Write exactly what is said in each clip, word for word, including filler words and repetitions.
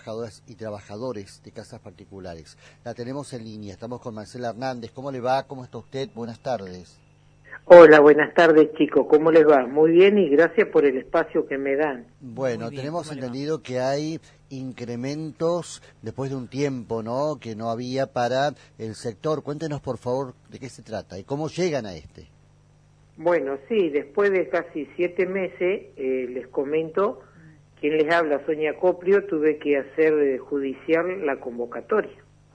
trabajadoras y trabajadores de casas particulares. La tenemos en línea, estamos con Marcela Hernández. ¿Cómo le va? ¿Cómo está usted? Buenas tardes. Hola, buenas tardes, chicos. ¿Cómo les va? Muy bien y gracias por el espacio que me dan. Bueno, bien, tenemos entendido que hay incrementos después de un tiempo, ¿no?, que no había para el sector. Cuéntenos, por favor, de qué se trata y cómo llegan a este. Bueno, sí, después de casi siete meses, eh, les comento, quien les habla, Sonia Coprio, tuve que hacer eh, judicial la convocatoria.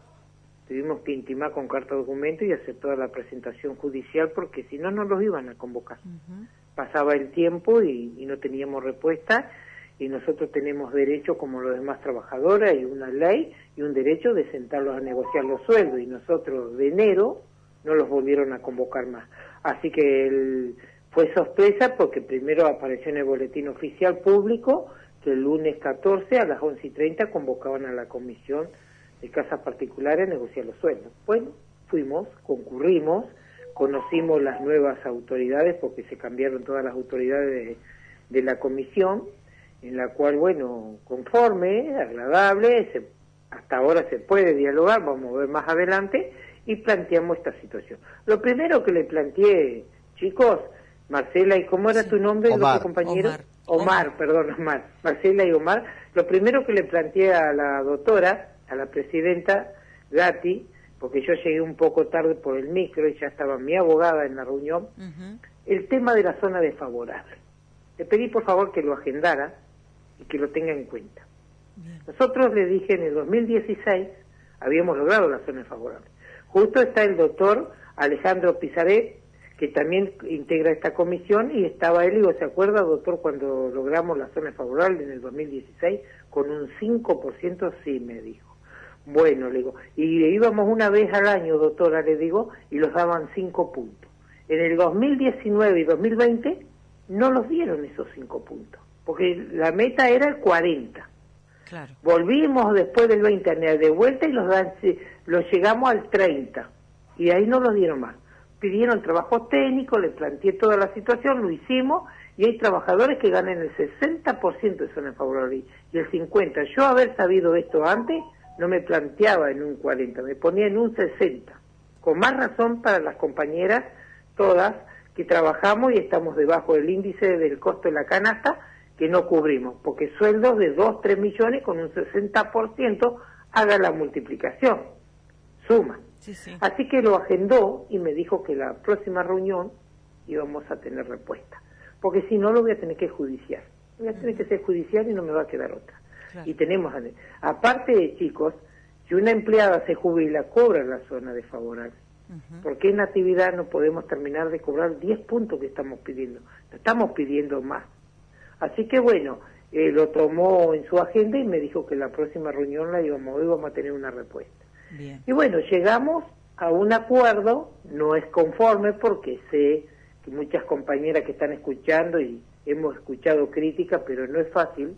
Tuvimos que intimar con carta documento y hacer toda la presentación judicial porque si no, no los iban a convocar. Uh-huh. Pasaba el tiempo y, y no teníamos respuesta y nosotros tenemos derecho, como los demás trabajadores, y una ley y un derecho de sentarlos a negociar los sueldos y nosotros de enero no los volvieron a convocar más. Así que el, fue sorpresa porque primero apareció en el boletín oficial público que el lunes catorce a las once y treinta convocaban a la comisión de casas particulares a negociar los sueldos. Bueno, fuimos, concurrimos, conocimos las nuevas autoridades porque se cambiaron todas las autoridades de, de la comisión, en la cual, bueno, conforme, agradable, se, hasta ahora se puede dialogar, vamos a ver más adelante, y planteamos esta situación. Lo primero que le planteé, chicos, Marcela, ¿y cómo era sí. tu nombre, Omar. Los compañeros? Omar. Omar, Omar, perdón, Omar. Marcela y Omar. Lo primero que le planteé a la doctora, a la presidenta Gatti, porque yo llegué un poco tarde por el micro y ya estaba mi abogada en la reunión, uh-huh. el tema de la zona desfavorable. Le pedí por favor que lo agendara y que lo tenga en cuenta. Bien. Nosotros le dije en el dos mil dieciséis habíamos logrado la zona desfavorable. Justo está el doctor Alejandro Pizaret, que también integra esta comisión, y estaba él, y ¿se acuerda, doctor, cuando logramos la zona favorable en el dos mil dieciséis? Con un cinco por ciento sí, me dijo. Bueno, le digo, y íbamos una vez al año, doctora, le digo, y los daban cinco puntos. En el dos mil diecinueve y dos mil veinte no los dieron esos cinco puntos, porque la meta era el cuarenta. Claro. Volvimos después del veinte de vuelta y los, dan, los llegamos al treinta, y ahí no los dieron más. Pidieron trabajo técnico, le planteé toda la situación, lo hicimos, y hay trabajadores que ganan el sesenta por ciento de zona favorable y el cincuenta por ciento. Yo haber sabido esto antes, no me planteaba en un cuarenta, me ponía en un sesenta. Con más razón para las compañeras, todas, que trabajamos y estamos debajo del índice del costo de la canasta, que no cubrimos, porque sueldos de dos, tres millones con un sesenta por ciento haga la multiplicación, suma. Sí, sí. Así que lo agendó y me dijo que la próxima reunión íbamos a tener respuesta, porque si no lo voy a tener que judiciar, voy a tener que ser judicial y no me va a quedar otra. Claro. Y tenemos, aparte de chicos, si una empleada se jubila, cobra la zona desfavorable, uh-huh. porque en actividad no podemos terminar de cobrar diez puntos que estamos pidiendo, no estamos pidiendo más. Así que bueno, eh, lo tomó en su agenda y me dijo que la próxima reunión la íbamos, íbamos a tener una respuesta. Bien. Y bueno, llegamos a un acuerdo, no es conforme porque sé que muchas compañeras que están escuchando y hemos escuchado críticas, pero no es fácil,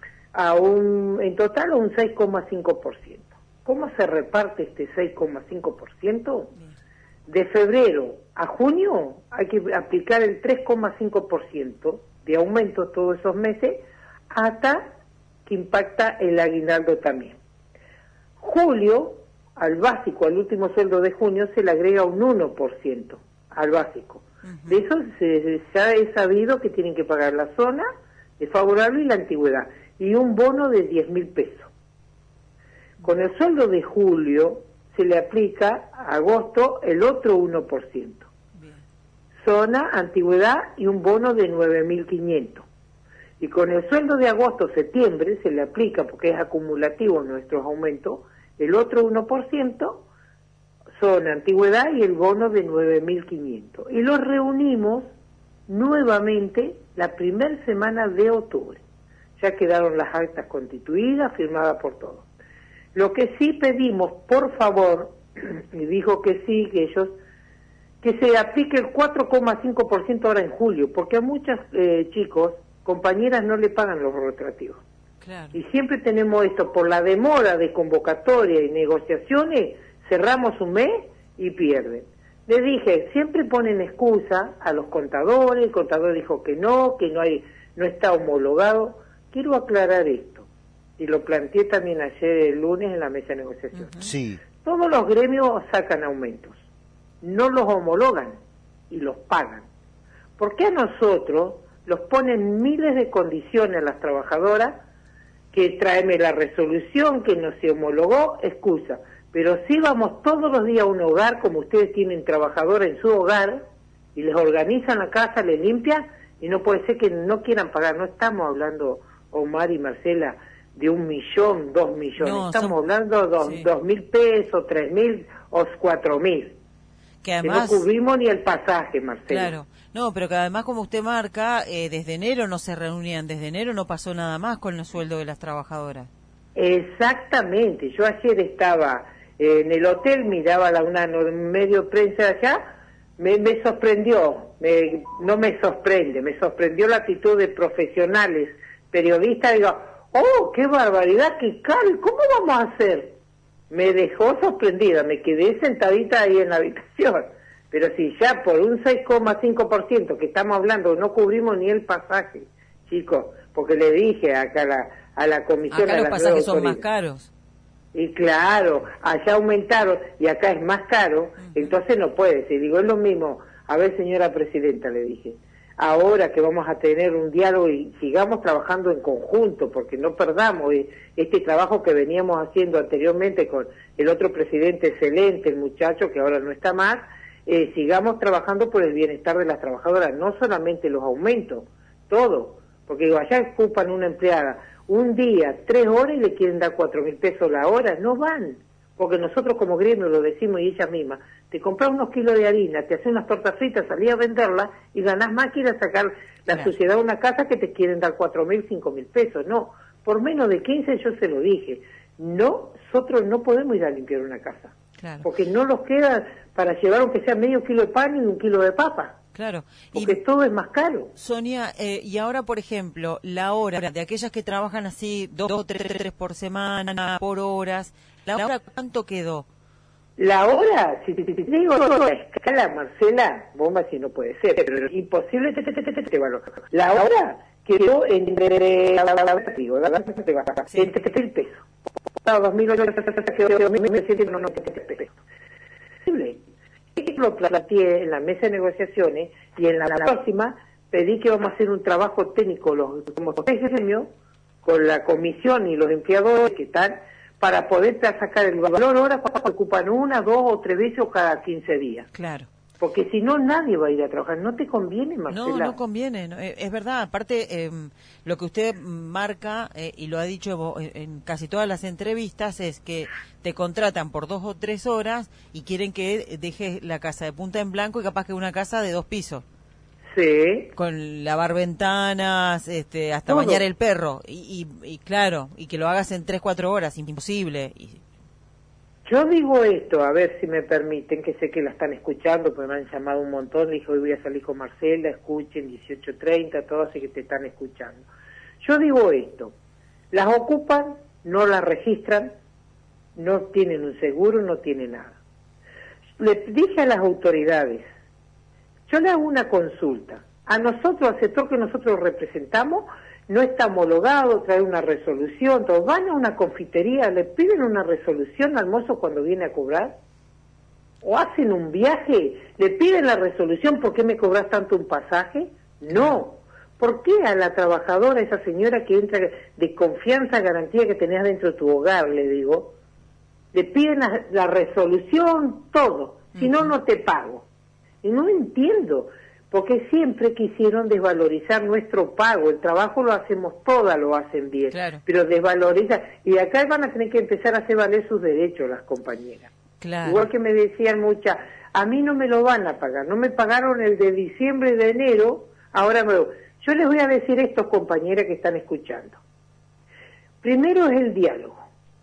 a un, en total a un seis coma cinco por ciento. ¿Cómo se reparte este seis coma cinco por ciento? De febrero a junio hay que aplicar el tres coma cinco por ciento de aumento todos esos meses, hasta que impacta el aguinaldo también. Julio, al básico, al último sueldo de junio, se le agrega un uno por ciento al básico. Uh-huh. De eso se, ya he sabido que tienen que pagar la zona desfavorable y la antigüedad, y un bono de diez mil pesos. Con el sueldo de julio se le aplica a agosto el otro uno por ciento. Zona, antigüedad y un bono de nueve mil quinientos. Y con el sueldo de agosto-septiembre se le aplica, porque es acumulativo nuestros aumentos, el otro uno por ciento, zona, antigüedad y el bono de nueve mil quinientos. Y los reunimos nuevamente la primera semana de octubre. Ya quedaron las actas constituidas, firmadas por todos. Lo que sí pedimos, por favor, y dijo que sí, que ellos... que se aplique el cuatro coma cinco por ciento ahora en julio, porque a muchos eh, chicos, compañeras, no le pagan los retroactivos. Claro. Y siempre tenemos esto, por la demora de convocatoria y negociaciones, cerramos un mes y pierden. Le dije, siempre ponen excusa a los contadores, el contador dijo que no, que no hay, no está homologado. Quiero aclarar esto. y lo planteé también ayer el lunes en la mesa de negociación. Uh-huh. Sí. Todos los gremios sacan aumentos, no los homologan y los pagan. ¿Por qué a nosotros los ponen miles de condiciones a las trabajadoras, que tráeme la resolución, que no se homologó, excusa? Pero si vamos todos los días a un hogar, como ustedes tienen trabajadora en su hogar, y les organizan la casa, les limpian, y no puede ser que no quieran pagar. No estamos hablando, Omar y Marcela, de un millón, dos millones. No, estamos son... hablando de dos, sí. dos mil pesos, tres mil o cuatro mil. Que además... Que no cubrimos ni el pasaje, Marcela. Claro. No, pero que además, como usted marca, eh, desde enero no se reunían, desde enero no pasó nada más con el sueldo de las trabajadoras. Exactamente. Yo ayer estaba eh, en el hotel, miraba la, una medio prensa de allá, me, me sorprendió, me, no me sorprende, me sorprendió la actitud de profesionales, periodistas, digo, oh, qué barbaridad, qué cal, ¿cómo vamos a hacer? Me dejó sorprendida, me quedé sentadita ahí en la habitación. Pero si ya por un seis coma cinco por ciento que estamos hablando, no cubrimos ni el pasaje, chicos, porque le dije acá a la, a la comisión... Acá a los las pasajes son más caros. Y claro, allá aumentaron y acá es más caro, uh-huh. Entonces no puede ser. Digo, es lo mismo. A ver, señora presidenta, le dije, ahora que vamos a tener un diálogo y sigamos trabajando en conjunto, porque no perdamos este trabajo que veníamos haciendo anteriormente con el otro presidente excelente, el muchacho que ahora no está más, eh, sigamos trabajando por el bienestar de las trabajadoras, no solamente los aumentos, todo, porque digo, allá ocupan una empleada un día, tres horas y le quieren dar cuatro mil pesos la hora, no van, porque nosotros como gremio lo decimos y ella misma, te compras unos kilos de harina, te haces unas tortas fritas, salís a venderlas y ganás más que ir a sacar la claro. Suciedad de una casa que te quieren dar cuatro mil, cinco mil pesos, no, por menos de quince yo se lo dije, no, nosotros no podemos ir a limpiar una casa, claro. Porque no nos queda para llevar aunque sea medio kilo de pan y un kilo de papa. Claro. Porque y, todo es más caro. Sonia, eh, y ahora, por ejemplo, la hora de aquellas que trabajan así dos o tres, tres por semana, por horas, ¿la hora cuánto quedó? La hora, si te, te, te digo la escala, Marcela, bomba si no puede ser, pero es imposible, te, te, te, te, te valor. La hora quedó entre mil pesos. dos mil ocho quedó dos mil setecientos, no, no, pesos. Lo planteé en la mesa de negociaciones y en la, la próxima pedí que vamos a hacer un trabajo técnico los como gremios con la comisión y los empleadores que están para poder sacar el valor hora cuando ocupan una, dos o tres veces o cada quince días. Claro. Porque si no, nadie va a ir a trabajar. No te conviene, Marcela. No, no conviene. No, es verdad. Aparte, eh, lo que usted marca, eh, y lo ha dicho en casi todas las entrevistas, es que te contratan por dos o tres horas y quieren que dejes la casa de punta en blanco y capaz que una casa de dos pisos. Sí. Con lavar ventanas, este, hasta Todo. Bañar el perro. Y, y, y claro, y que lo hagas en tres, cuatro horas, imposible. Y, Yo digo esto, a ver si me permiten, que sé que la están escuchando, porque me han llamado un montón, dije hoy voy a salir con Marcela, escuchen, dieciocho treinta, todos así que te están escuchando. Yo digo esto, las ocupan, no las registran, no tienen un seguro, no tienen nada. Le dije a las autoridades, yo le hago una consulta, a nosotros, al sector que nosotros representamos, no está homologado, trae una resolución, todos van a una confitería, le piden una resolución al mozo cuando viene a cobrar, o hacen un viaje, le piden la resolución, ¿por qué me cobras tanto un pasaje? No, ¿por qué a la trabajadora, esa señora que entra de confianza, garantía que tenías dentro de tu hogar, le digo, le piden la, la resolución, todo, si no, no te pago? Y no entiendo, porque siempre quisieron desvalorizar nuestro pago, el trabajo lo hacemos todas, lo hacen bien, claro. Pero desvalorizan, y acá van a tener que empezar a hacer valer sus derechos las compañeras. Claro. Igual que me decían muchas, a mí no me lo van a pagar, no me pagaron el de diciembre y de enero, ahora me... Yo les voy a decir esto, compañeras que están escuchando. Primero es el diálogo.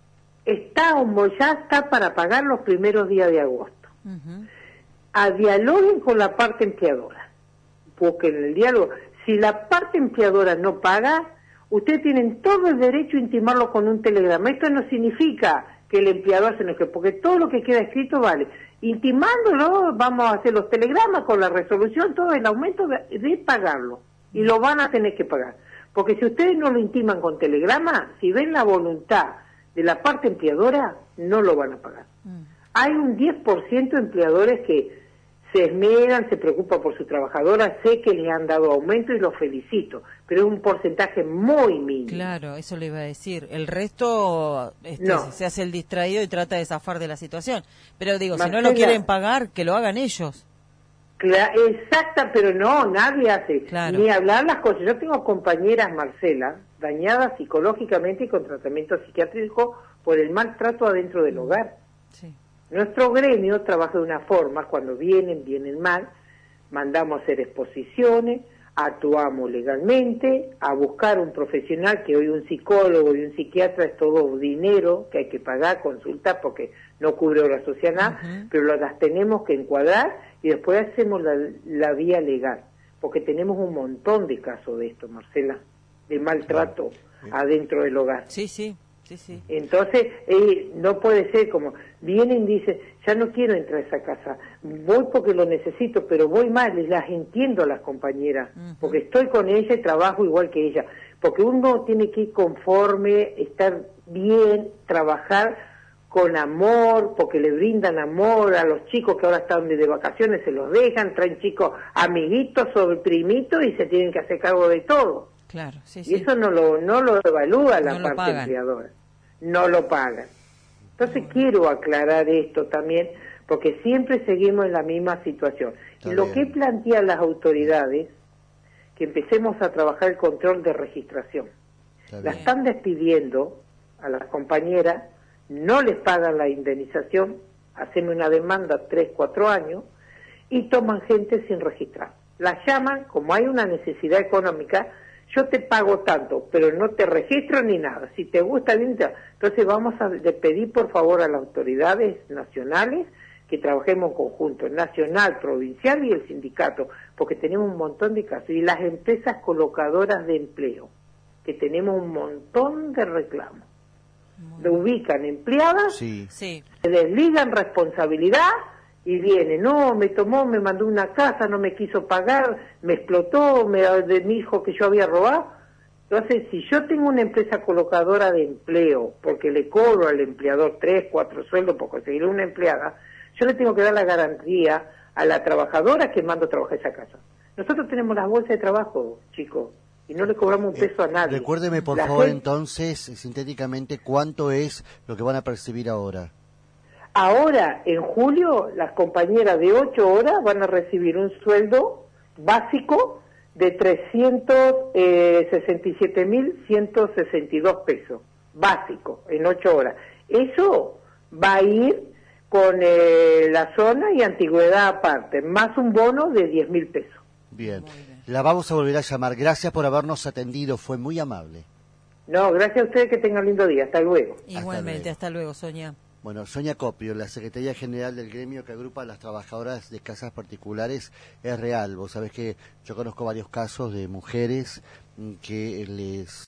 Está o ya está para pagar los primeros días de agosto. Uh-huh. A dialoguen con la parte empleadora. Porque en el diálogo, si la parte empleadora no paga, ustedes tienen todo el derecho a intimarlo con un telegrama. Esto no significa que el empleador se enoje, porque todo lo que queda escrito vale. Intimándolo, vamos a hacer los telegramas con la resolución, todo el aumento de, de pagarlo. Y lo van a tener que pagar. Porque si ustedes no lo intiman con telegrama, si ven la voluntad de la parte empleadora, no lo van a pagar. Mm. Hay un diez por ciento de empleadores que se esmeran, se preocupan por su trabajadora, sé que les han dado aumento y los felicito, pero es un porcentaje muy mínimo. Claro, eso le iba a decir. El resto este, no. se hace el distraído y trata de zafar de la situación. Pero digo, Marcela, si no lo quieren pagar, que lo hagan ellos. Claro, exacta, pero no, nadie hace. Claro. Ni hablar las cosas. Yo tengo compañeras, Marcela, dañadas psicológicamente y con tratamiento psiquiátrico por el maltrato adentro del hogar. Sí. Nuestro gremio trabaja de una forma, cuando vienen, vienen mal, mandamos a hacer exposiciones, actuamos legalmente, a buscar un profesional, que hoy un psicólogo y un psiquiatra es todo dinero que hay que pagar, consultar, porque no cubre obra social nada, uh-huh. pero las tenemos que encuadrar y después hacemos la, la vía legal, porque tenemos un montón de casos de esto, Marcela, de maltrato sí. adentro del hogar. Sí, sí. Sí, sí. Entonces, eh, no puede ser como, vienen y dicen, ya no quiero entrar a esa casa, voy porque lo necesito, pero voy mal, y las entiendo a las compañeras, uh-huh. porque estoy con ella y trabajo igual que ella, porque uno tiene que ir conforme, estar bien, trabajar con amor, porque le brindan amor a los chicos que ahora están de vacaciones, se los dejan, traen chicos amiguitos o primitos y se tienen que hacer cargo de todo. Claro, sí, y sí. eso no lo, no lo evalúa la no parte empleadora. No lo pagan. Entonces bueno. quiero aclarar esto también, porque siempre seguimos en la misma situación. Está y lo bien. que plantean las autoridades, que empecemos a trabajar el control de registración. Está la bien. están despidiendo a las compañeras, no les pagan la indemnización, hacen una demanda tres, cuatro años, y toman gente sin registrar. Las llaman, como hay una necesidad económica, yo te pago tanto, pero no te registro ni nada. Si te gusta bien, te... entonces vamos a pedir por favor a las autoridades nacionales que trabajemos en conjunto, nacional, provincial y el sindicato, porque tenemos un montón de casos. Y las empresas colocadoras de empleo, que tenemos un montón de reclamos. Le ubican empleadas, sí. Sí. se desligan responsabilidad y viene, no, me tomó, me mandó una casa, no me quiso pagar, me explotó, me de mi hijo que yo había robado. Entonces, si yo tengo una empresa colocadora de empleo, porque le cobro al empleador tres, cuatro sueldos por conseguir una empleada, yo le tengo que dar la garantía a la trabajadora que mando a trabajar esa casa. Nosotros tenemos las bolsas de trabajo, chicos, y no le cobramos un peso eh, a nadie. Recuérdeme, por la favor, gente... entonces, sintéticamente, ¿cuánto es lo que van a percibir ahora? Ahora, en julio, las compañeras de ocho horas van a recibir un sueldo básico de trescientos sesenta y siete mil ciento sesenta y dos pesos, básico, en ocho horas. Eso va a ir con eh, la zona y antigüedad aparte, más un bono de diez mil pesos. Bien. bien, la vamos a volver a llamar. Gracias por habernos atendido, fue muy amable. No, gracias a ustedes, que tengan lindo día. Hasta luego. Igualmente, hasta luego, hasta luego Sonia. Bueno, Sonia Copio, la Secretaría General del gremio que agrupa a las trabajadoras de casas particulares, es real. Vos sabés que yo conozco varios casos de mujeres que les